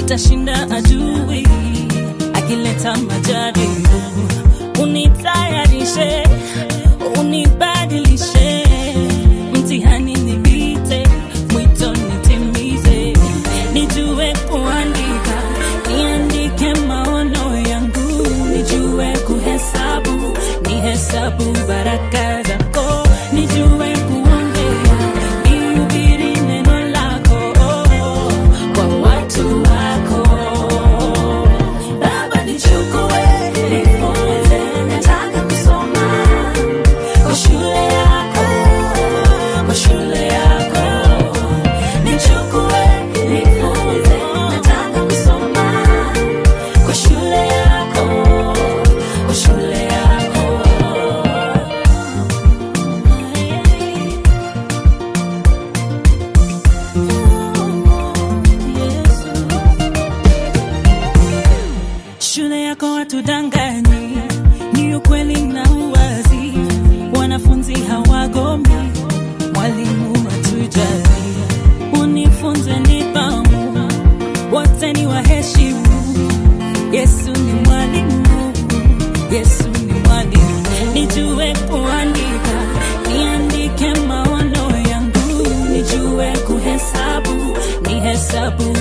nitashinda adui akileta majaribu. Unitayarishe, unibadilishe, mtihani nipite, mwito nitimize. Nijue kuandika, niandike maono yangu. Nijue kuhesabu, nihesabu baraka zako. Nijue kuongea, nihubiri neno lako kwa watu wako. Baba nichukue, nifunze, nataka kusoma kwa shule yako, kwa shule yako. Nichukue, nifunze, nataka kusoma kwa shule yako, kwa shule yako. Shule yako watudanganyi, ni ukweli na uwazi. Wanafunzi hawagomi, mwalimu hatujali. Unifunze nidhamu, wote ni waheshimu. Yesu ni mwalimu, Yesu ni mwalimu. Nijue kuandika, niandike maono yangu. Nijue kuhesabu, nihesabu